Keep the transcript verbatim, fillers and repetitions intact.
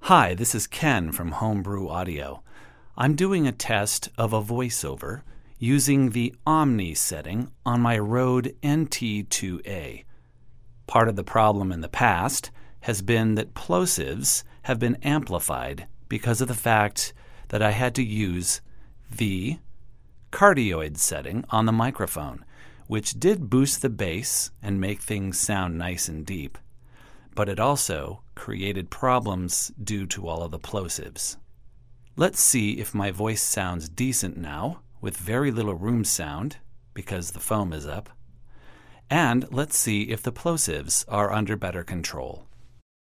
Hi, this is Ken from Homebrew Audio. I'm doing a test of a voiceover using the Omni setting on my Rode N T two A. Part of the problem in the past has been that plosives have been amplified because of the fact that I had to use the cardioid setting on the microphone, which did boost the bass and make things sound nice and deep, but it also created problems due to all of the plosives. Let's see if my voice sounds decent now with very little room sound because the foam is up, and let's see if the plosives are under better control.